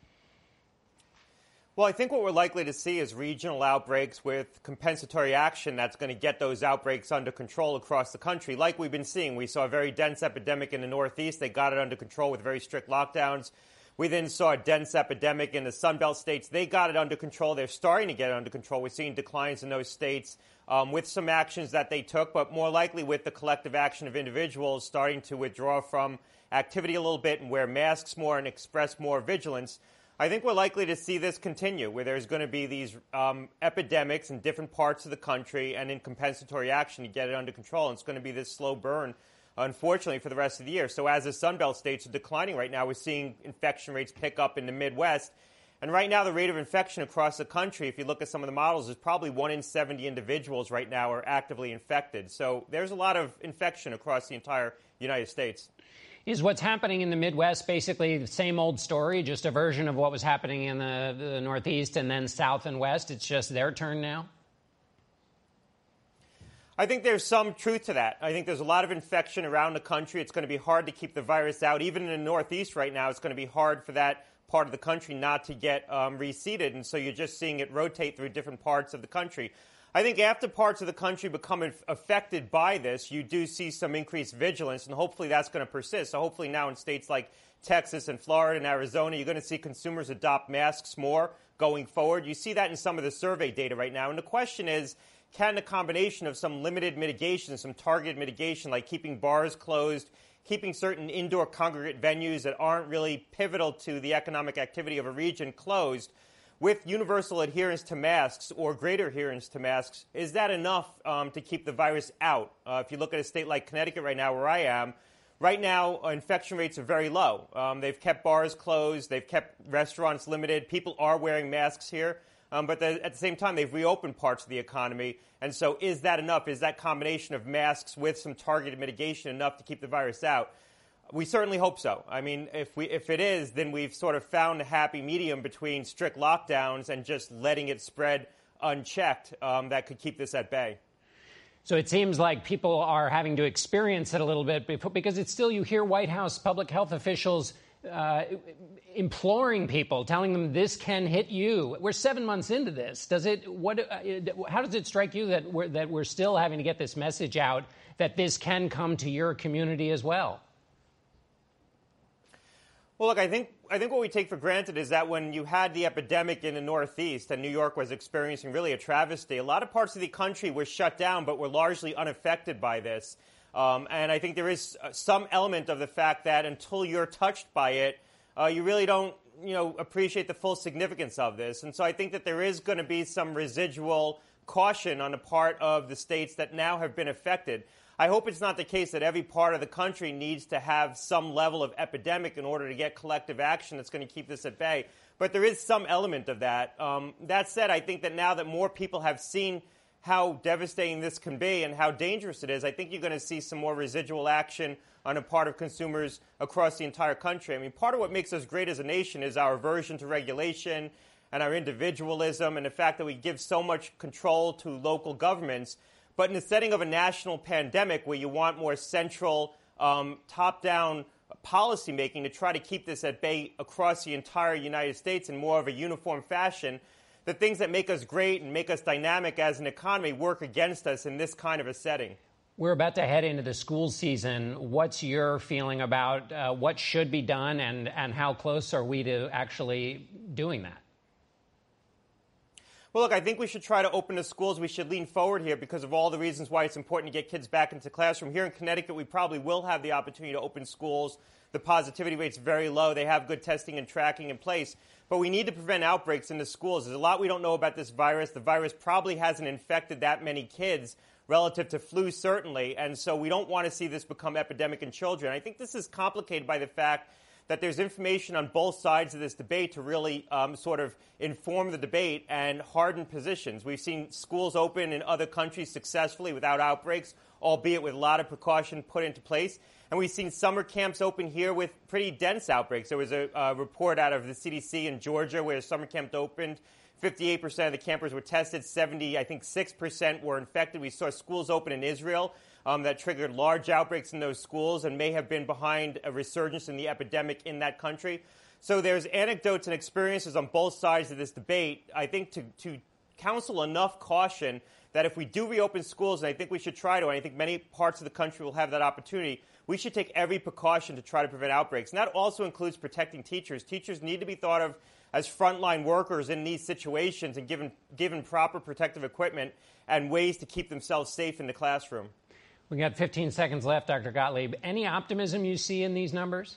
Well, I think what we're likely to see is regional outbreaks with compensatory action that's going to get those outbreaks under control across the country. Like we've been seeing, we saw a very dense epidemic in the Northeast. They got it under control with very strict lockdowns. We then saw a dense epidemic in the Sunbelt states. They got it under control. They're starting to get it under control. We're seeing declines in those states um, with some actions that they took, but more likely with the collective action of individuals starting to withdraw from activity a little bit and wear masks more and express more vigilance. I think we're likely to see this continue, where there's going to be these um, epidemics in different parts of the country and in compensatory action to get it under control. And it's going to be this slow burn, unfortunately, for the rest of the year. So as the Sunbelt states are declining right now, we're seeing infection rates pick up in the Midwest. And right now, the rate of infection across the country, if you look at some of the models, is probably one in seventy individuals right now are actively infected. So there's a lot of infection across the entire United States. Is what's happening in the Midwest basically the same old story, just a version of what was happening in the, the Northeast and then South and West? It's just their turn now? I think there's some truth to that. I think there's a lot of infection around the country. It's going to be hard to keep the virus out. Even in the Northeast right now, it's going to be hard for that part of the country not to get um, reseeded. And so you're just seeing it rotate through different parts of the country. I think after parts of the country become affected by this, you do see some increased vigilance, and hopefully that's going to persist. So hopefully now in states like Texas and Florida and Arizona, you're going to see consumers adopt masks more going forward. You see that in some of the survey data right now. And the question is, can the combination of some limited mitigation, some targeted mitigation, like keeping bars closed, keeping certain indoor congregate venues that aren't really pivotal to the economic activity of a region closed, with universal adherence to masks or greater adherence to masks, is that enough um, to keep the virus out? Uh, if you look at a state like Connecticut right now, where I am, right now uh, infection rates are very low. Um, they've kept bars closed. They've kept restaurants limited. People are wearing masks here. Um, but the, at the same time, they've reopened parts of the economy. And so is that enough? Is that combination of masks with some targeted mitigation enough to keep the virus out? We certainly hope so. I mean, if we if it is, then we've sort of found a happy medium between strict lockdowns and just letting it spread unchecked um, that could keep this at bay. So it seems like people are having to experience it a little bit because it's still, you hear White House public health officials uh, imploring people, telling them this can hit you. We're seven months into this. Does it? What? Uh, how does it strike you that we're, that we're still having to get this message out that this can come to your community as well? Well, look, I think I think what we take for granted is that when you had the epidemic in the Northeast and New York was experiencing really a travesty, a lot of parts of the country were shut down but were largely unaffected by this. Um, and I think there is some element of the fact that until you're touched by it, uh, you really don't, you know, appreciate the full significance of this. And so I think that there is going to be some residual caution on the part of the states that now have been affected. I hope it's not the case that every part of the country needs to have some level of epidemic in order to get collective action that's going to keep this at bay. But there is some element of that. Um, that said, I think that now that more people have seen how devastating this can be and how dangerous it is, I think you're going to see some more residual action on the part of consumers across the entire country. I mean, part of what makes us great as a nation is our aversion to regulation and our individualism and the fact that we give so much control to local governments. But in the setting of a national pandemic where you want more central, um, top-down policymaking to try to keep this at bay across the entire United States in more of a uniform fashion, the things that make us great and make us dynamic as an economy work against us in this kind of a setting. We're about to head into the school season. What's your feeling about uh, what should be done and, and how close are we to actually doing that? Well, look, I think we should try to open the schools. We should lean forward here because of all the reasons why it's important to get kids back into the classroom. Here in Connecticut, we probably will have the opportunity to open schools. The positivity rate's very low. They have good testing and tracking in place. But we need to prevent outbreaks in the schools. There's a lot we don't know about this virus. The virus probably hasn't infected that many kids relative to flu, certainly. And so we don't want to see this become epidemic in children. I think this is complicated by the fact that there's information on both sides of this debate to really um, sort of inform the debate and harden positions. We've seen schools open in other countries successfully without outbreaks, albeit with a lot of precaution put into place. And we've seen summer camps open here with pretty dense outbreaks. There was a, a report out of the C D C in Georgia where a summer camp opened. fifty-eight percent of the campers were tested. seventy, I think six percent were infected. We saw schools open in Israel um, that triggered large outbreaks in those schools and may have been behind a resurgence in the epidemic in that country. So there's anecdotes and experiences on both sides of this debate, I think, to, to counsel enough caution that if we do reopen schools, and I think we should try to, and I think many parts of the country will have that opportunity, we should take every precaution to try to prevent outbreaks. And that also includes protecting teachers. Teachers need to be thought of as frontline workers in these situations and given, given proper protective equipment and ways to keep themselves safe in the classroom. We got fifteen seconds left, Doctor Gottlieb. Any optimism you see in these numbers?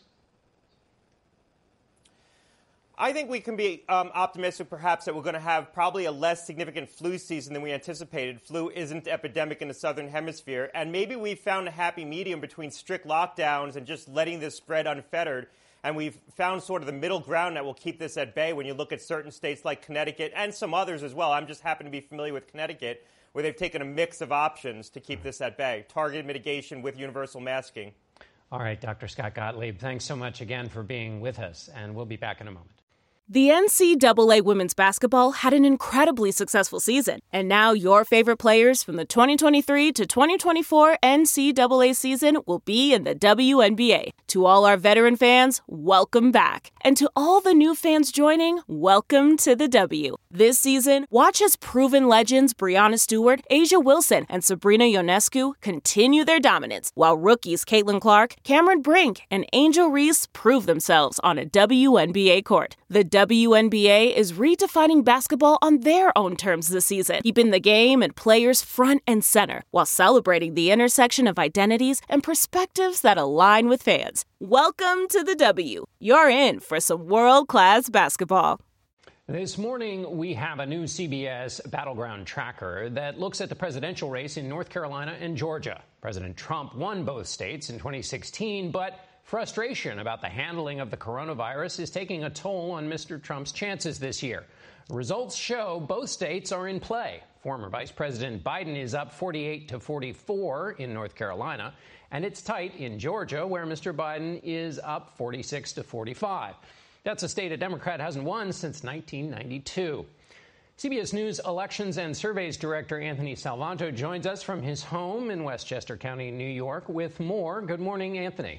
I think we can be um, optimistic, perhaps, that we're going to have probably a less significant flu season than we anticipated. Flu isn't epidemic in the southern hemisphere, and maybe we've found a happy medium between strict lockdowns and just letting this spread unfettered. And we've found sort of the middle ground that will keep this at bay when you look at certain states like Connecticut and some others as well. I'm just happen to be familiar with Connecticut, where they've taken a mix of options to keep this at bay. Targeted mitigation with universal masking. All right, Doctor Scott Gottlieb, thanks so much again for being with us, and we'll be back in a moment. The N C double A women's basketball had an incredibly successful season, and now your favorite players from the twenty twenty-three to twenty twenty-four N C double A season will be in the W N B A. To all our veteran fans, welcome back. And to all the new fans joining, welcome to the W. This season, watch as proven legends Breanna Stewart, A'ja Wilson, and Sabrina Ionescu continue their dominance, while rookies Caitlin Clark, Cameron Brink, and Angel Reese prove themselves on a W N B A court. The W N B A is redefining basketball on their own terms this season, keeping the game and players front and center, while celebrating the intersection of identities and perspectives that align with fans. Welcome to the W. You're in for some world-class basketball. This morning, we have a new C B S Battleground tracker that looks at the presidential race in North Carolina and Georgia. President Trump won both states in twenty sixteen, but frustration about the handling of the coronavirus is taking a toll on Mister Trump's chances this year. Results show both states are in play. Former Vice President Biden is up forty-eight to forty-four in North Carolina, and it's tight in Georgia, where Mister Biden is up forty-six to forty-five. That's a state a Democrat hasn't won since nineteen ninety-two. C B S News Elections and Surveys Director Anthony Salvanto joins us from his home in Westchester County, New York, with more. Good morning, Anthony.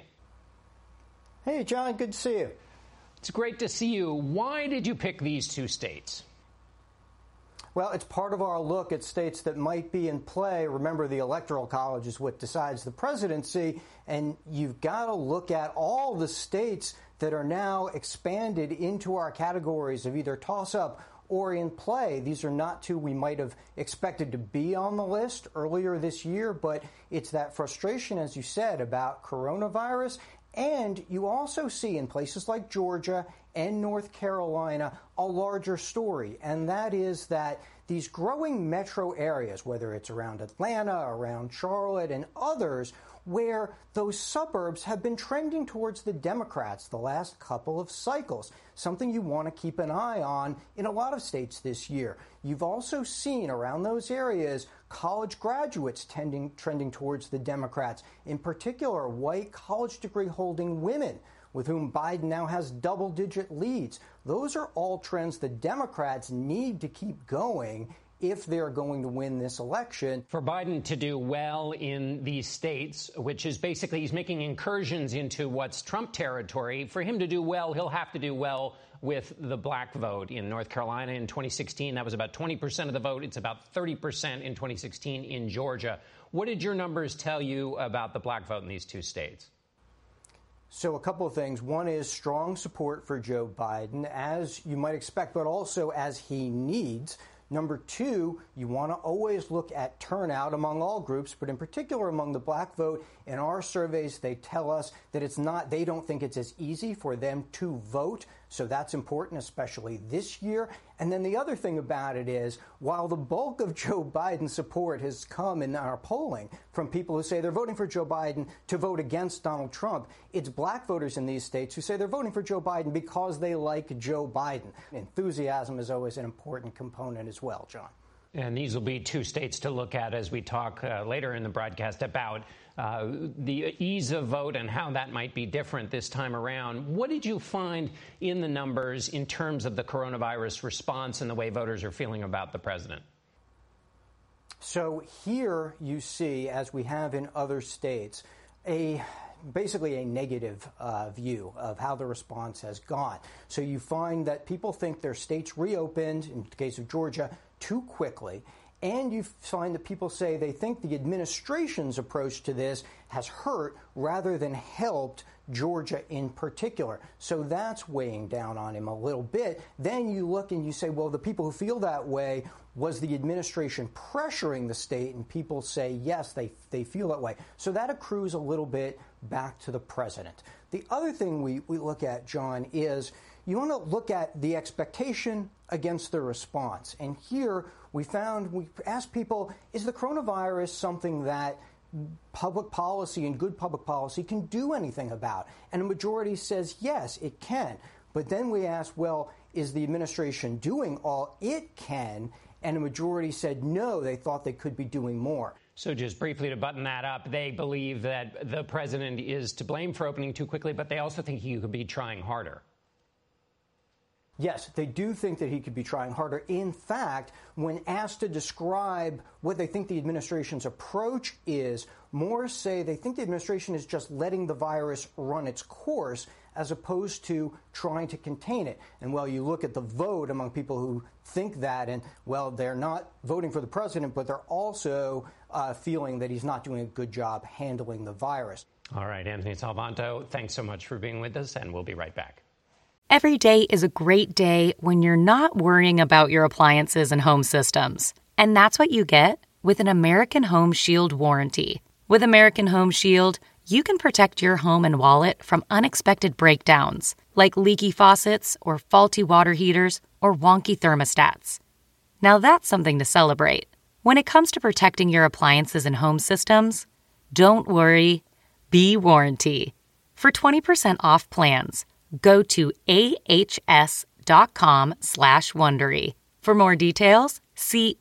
Hey, John, good to see you. It's great to see you. Why did you pick these two states? Well, it's part of our look at states that might be in play. Remember, the Electoral College is what decides the presidency, and you've got to look at all the states that are now expanded into our categories of either toss-up or in play. These are not two we might have expected to be on the list earlier this year, but it's that frustration, as you said, about coronavirus. And you also see in places like Georgia and North Carolina a larger story, and that is that these growing metro areas, whether it's around Atlanta, around Charlotte, and others, where those suburbs have been trending towards the Democrats the last couple of cycles, something you want to keep an eye on in a lot of states this year. You've also seen around those areas college graduates tending, trending towards the Democrats, in particular white college degree holding women, with whom Biden now has double-digit leads. Those are all trends the Democrats need to keep going if they're going to win this election. For Biden to do well in these states, which is basically he's making incursions into what's Trump territory, for him to do well, he'll have to do well with the black vote. In North Carolina in twenty sixteen, that was about twenty percent of the vote. It's about thirty percent in twenty sixteen in Georgia. What did your numbers tell you about the black vote in these two states? So a couple of things. One is strong support for Joe Biden, as you might expect, but also as he needs. Number two, you want to always look at turnout among all groups, but in particular among the black vote. In our surveys, they tell us that it's not, they don't think it's as easy for them to vote So that's important, especially this year. And then the other thing about it is, while the bulk of Joe Biden's support has come in our polling from people who say they're voting for Joe Biden to vote against Donald Trump, it's black voters in these states who say they're voting for Joe Biden because they like Joe Biden. Enthusiasm is always an important component as well, John. And these will be two states to look at as we talk uh, later in the broadcast about uh, the ease of vote and how that might be different this time around. What did you find in the numbers in terms of the coronavirus response and the way voters are feeling about the president? So here you see, as we have in other states, a basically a negative uh, view of how the response has gone. So you find that people think their states reopened, in the case of Georgia, too quickly. And you find that people say they think the administration's approach to this has hurt rather than helped Georgia in particular. So that's weighing down on him a little bit. Then you look and you say, well, the people who feel that way, was the administration pressuring the state? And people say, yes, they, they feel that way. So that accrues a little bit back to the president. The other thing we, we look at, John, is you want to look at the expectation against the response. And here we found, we asked people, is the coronavirus something that public policy and good public policy can do anything about? And a majority says, yes, it can. But then we asked, well, is the administration doing all it can? And a majority said, no, they thought they could be doing more. So just briefly to button that up, they believe that the president is to blame for opening too quickly, but they also think he could be trying harder. Yes, they do think that he could be trying harder. In fact, when asked to describe what they think the administration's approach is, more say they think the administration is just letting the virus run its course as opposed to trying to contain it. And, well, you look at the vote among people who think that, and, well, they're not voting for the president, but they're also uh, feeling that he's not doing a good job handling the virus. All right, Anthony Salvanto, thanks so much for being with us, and we'll be right back. Every day is a great day when you're not worrying about your appliances and home systems. And that's what you get with an American Home Shield warranty. With American Home Shield, you can protect your home and wallet from unexpected breakdowns, like leaky faucets or faulty water heaters or wonky thermostats. Now that's something to celebrate. When it comes to protecting your appliances and home systems, don't worry, be warranty. For twenty percent off plans, go to ahs.com slash Wondery. For more details, see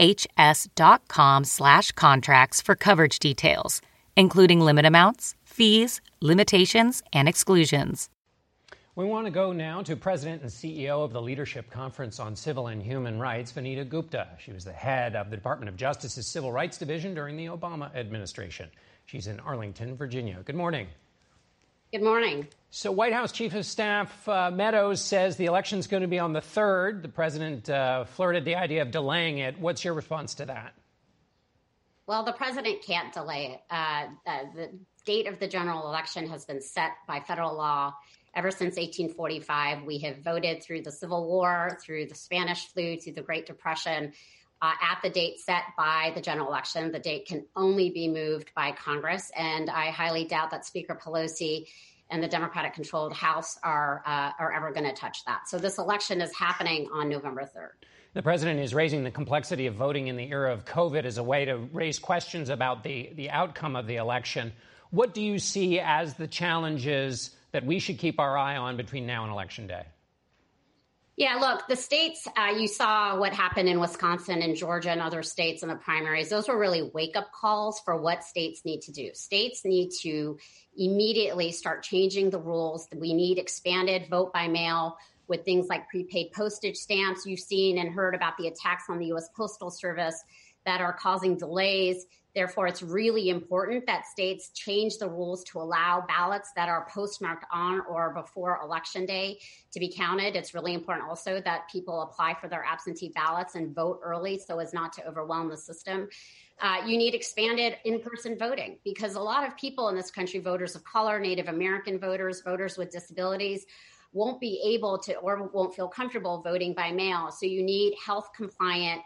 ahs.com slash contracts for coverage details, including limit amounts, fees, limitations, and exclusions. We want to go now to President and C E O of the Leadership Conference on Civil and Human Rights, Vanita Gupta. She was the head of the Department of Justice's Civil Rights Division during the Obama administration. She's in Arlington, Virginia. Good morning. Good morning. So White House Chief of Staff uh, Meadows says the election's going to be on the third. The president uh, flirted the idea of delaying it. What's your response to that? Well, the president can't delay it. Uh, uh, the date of the general election has been set by federal law ever since eighteen forty-five. We have voted through the Civil War, through the Spanish flu, through the Great Depression. Uh, at the date set by the general election, the date can only be moved by Congress, and I highly doubt that Speaker Pelosi and the Democratic-controlled House are uh, are ever going to touch that. So this election is happening on November third. The president is raising the complexity of voting in the era of COVID as a way to raise questions about the, the outcome of the election. What do you see as the challenges that we should keep our eye on between now and Election Day? Yeah, look, the states, uh, you saw what happened in Wisconsin and Georgia and other states in the primaries. Those were really wake-up calls for what states need to do. States need to immediately start changing the rules. We need expanded vote by mail with things like prepaid postage stamps. You've seen and heard about the attacks on the U S Postal Service that are causing delays. Therefore, it's really important that states change the rules to allow ballots that are postmarked on or before Election Day to be counted. It's really important also that people apply for their absentee ballots and vote early so as not to overwhelm the system. Uh, you need expanded in-person voting because a lot of people in this country, voters of color, Native American voters, voters with disabilities, won't be able to or won't feel comfortable voting by mail. So you need health compliant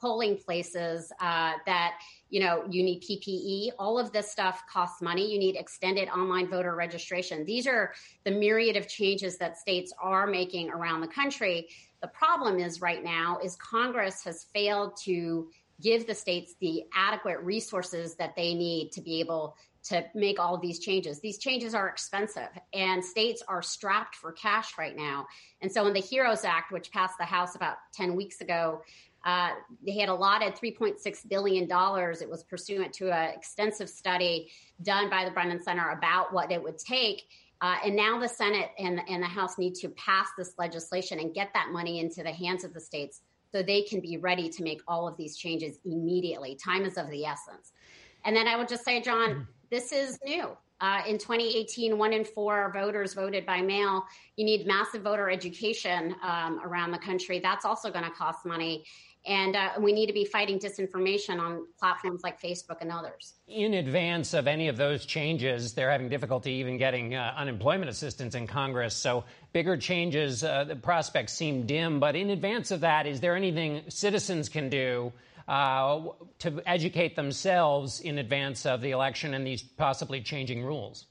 polling places, uh, that, you know, you need P P E. All of this stuff costs money. You need extended online voter registration. These are the myriad of changes that states are making around the country. The problem is right now is Congress has failed to give the states the adequate resources that they need to be able to make all of these changes. These changes are expensive, and states are strapped for cash right now. And so in the HEROES Act, which passed the House about ten weeks ago, uh, they had allotted three point six billion dollars. It was pursuant to an extensive study done by the Brennan Center about what it would take. Uh, and now the Senate and, and the House need to pass this legislation and get that money into the hands of the states so they can be ready to make all of these changes immediately. Time is of the essence. And then I would just say, John, this is new. Uh, in twenty eighteen, one in four voters voted by mail. You need massive voter education um, around the country. That's also going to cost money. And uh, we need to be fighting disinformation on platforms like Facebook and others. In advance of any of those changes, they're having difficulty even getting uh, unemployment assistance in Congress. So bigger changes, uh, the prospects seem dim. But in advance of that, is there anything citizens can do Uh, to educate themselves in advance of the election and these possibly changing rules?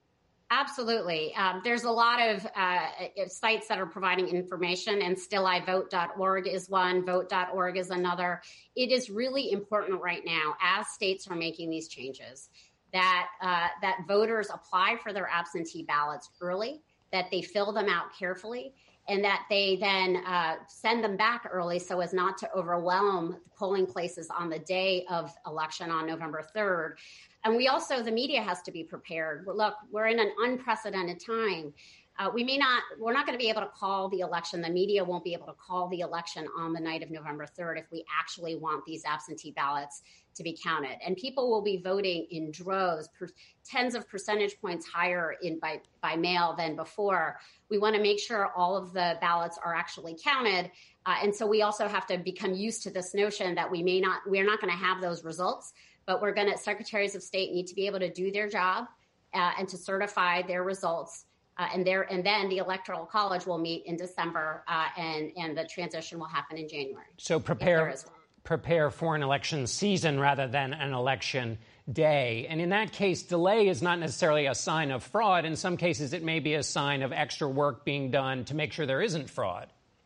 Absolutely. Um, there's a lot of uh, sites that are providing information, and still I vote dot org is one, vote dot org is another. It is really important right now, as states are making these changes, that uh, that voters apply for their absentee ballots early, that they fill them out carefully, and that they then uh, send them back early so as not to overwhelm the polling places on the day of election on November third. And we also, the media has to be prepared. Look, we're in an unprecedented time. Uh, we may not, we're not going to be able to call the election. The media won't be able to call the election on the night of November third if we actually want these absentee ballots to be counted. And people will be voting in droves, per, tens of percentage points higher in by, by mail than before. We want to make sure all of the ballots are actually counted. Uh, and so we also have to become used to this notion that we may not, we're not going to have those results, but we're going to, secretaries of state need to be able to do their job uh, and to certify their results. Uh, and there, and then the Electoral College will meet in December, uh, and and the transition will happen in January. So prepare prepare for an election season rather than an election day. And in that case, delay is not necessarily a sign of fraud. In some cases, it may be a sign of extra work being done to make sure there isn't fraud.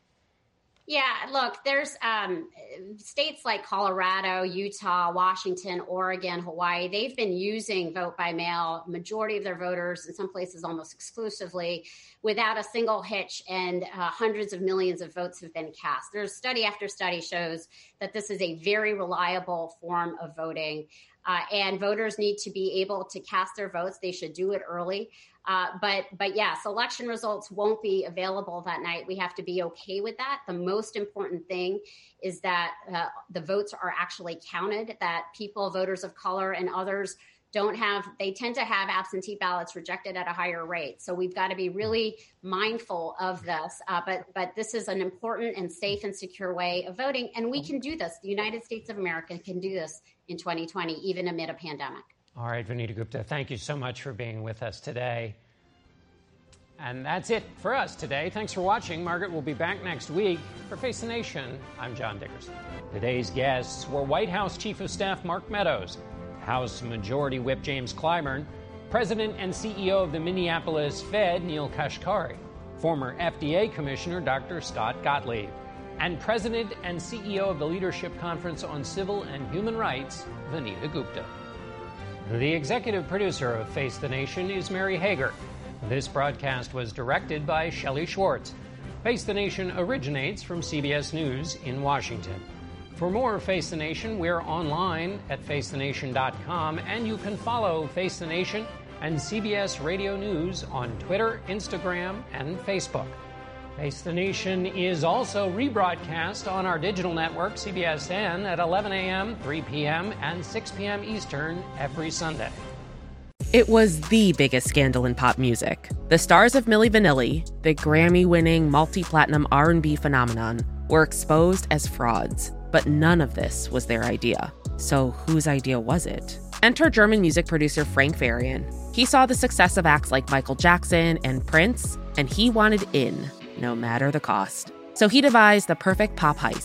Yeah, look, there's um, states like Colorado, Utah, Washington, Oregon, Hawaii. They've been using vote by mail, majority of their voters, in some places almost exclusively, without a single hitch, and uh, hundreds of millions of votes have been cast. There's study after study shows that this is a very reliable form of voting, uh, and voters need to be able to cast their votes. They should do it early. Uh, but but yes, election results won't be available that night. We have to be okay with that. The most important thing is that uh, the votes are actually counted, that people, voters of color and others don't have, they tend to have absentee ballots rejected at a higher rate. So we've got to be really mindful of this. Uh, but but this is an important and safe and secure way of voting. And we can do this. The United States of America can do this in twenty twenty, even amid a pandemic. All right, Vanita Gupta, thank you so much for being with us today. And that's it for us today. Thanks for watching. Margaret will be back next week. For Face the Nation, I'm John Dickerson. Today's guests were White House Chief of Staff Mark Meadows, House Majority Whip James Clyburn, President and C E O of the Minneapolis Fed, Neel Kashkari, former F D A Commissioner Doctor Scott Gottlieb, and President and C E O of the Leadership Conference on Civil and Human Rights, Vanita Gupta. The executive producer of Face the Nation is Mary Hager. This broadcast was directed by Shelley Schwartz. Face the Nation originates from C B S News in Washington. For more Face the Nation, we're online at face the nation dot com, and you can follow Face the Nation and C B S Radio News on Twitter, Instagram, and Facebook. Face the Nation is also rebroadcast on our digital network, C B S N, at eleven a.m., three p.m., and six p.m. Eastern every Sunday. It was the biggest scandal in pop music. The stars of Milli Vanilli, the Grammy-winning multi-platinum R and B phenomenon, were exposed as frauds. But none of this was their idea. So whose idea was it? Enter German music producer Frank Farian. He saw the success of acts like Michael Jackson and Prince, and he wanted in, no matter the cost. So he devised the perfect pop heist.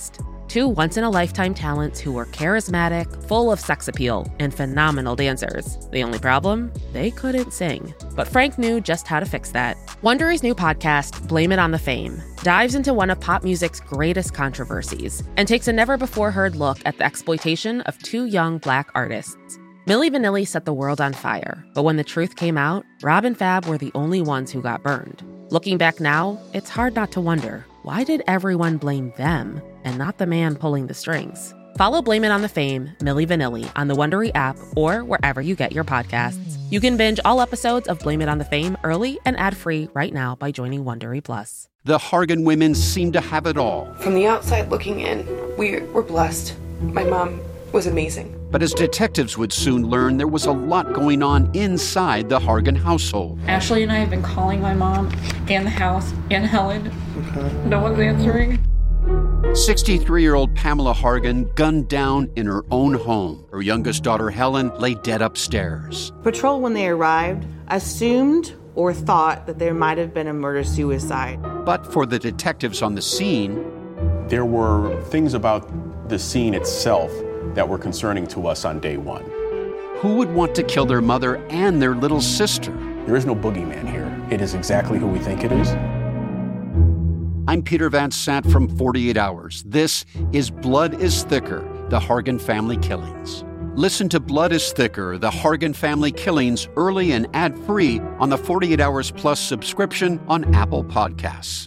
Two once-in-a-lifetime talents who were charismatic, full of sex appeal, and phenomenal dancers. The only problem? They couldn't sing. But Frank knew just how to fix that. Wondery's new podcast, Blame It on the Fame, dives into one of pop music's greatest controversies and takes a never-before-heard look at the exploitation of two young Black artists. Milli Vanilli set the world on fire, but when the truth came out, Rob and Fab were the only ones who got burned. Looking back now, it's hard not to wonder, why did everyone blame them and not the man pulling the strings? Follow Blame It on the Fame, Milli Vanilli, on the Wondery app or wherever you get your podcasts. You can binge all episodes of Blame It on the Fame early and ad-free right now by joining Wondery Plus. The Hargan women seem to have it all. From the outside looking in, we were blessed. My mom was amazing. But as detectives would soon learn, there was a lot going on inside the Hargan household. Ashley and I have been calling my mom and the house and Helen. Okay. No one's answering. sixty-three-year-old Pamela Hargan gunned down in her own home. Her youngest daughter, Helen, lay dead upstairs. Patrol, when they arrived, assumed or thought that there might have been a murder-suicide. But for the detectives on the scene, there were things about the scene itself that were concerning to us on day one. Who would want to kill their mother and their little sister? There is no boogeyman here. It is exactly who we think it is. I'm Peter Van Sant from forty-eight hours. This is Blood is Thicker, the Hargan family killings. Listen to Blood is Thicker, the Hargan family killings early and ad-free on the forty-eight hours Plus subscription on Apple Podcasts.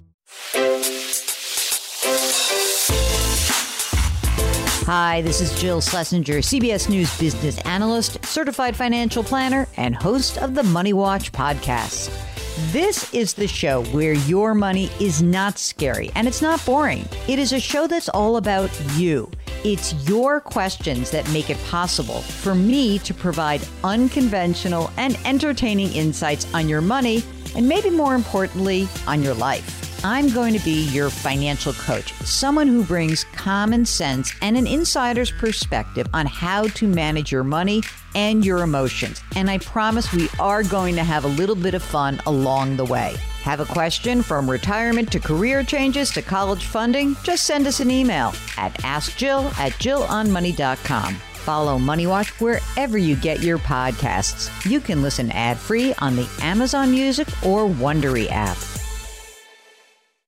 Hi, this is Jill Schlesinger, C B S News business analyst, certified financial planner, and host of the Money Watch podcast. This is the show where your money is not scary and it's not boring. It is a show that's all about you. It's your questions that make it possible for me to provide unconventional and entertaining insights on your money and maybe more importantly, on your life. I'm going to be your financial coach, someone who brings common sense and an insider's perspective on how to manage your money and your emotions. And I promise we are going to have a little bit of fun along the way. Have a question from retirement to career changes to college funding? Just send us an email at askjill at jill on money dot com. Follow Money Watch wherever you get your podcasts. You can listen ad-free on the Amazon Music or Wondery app.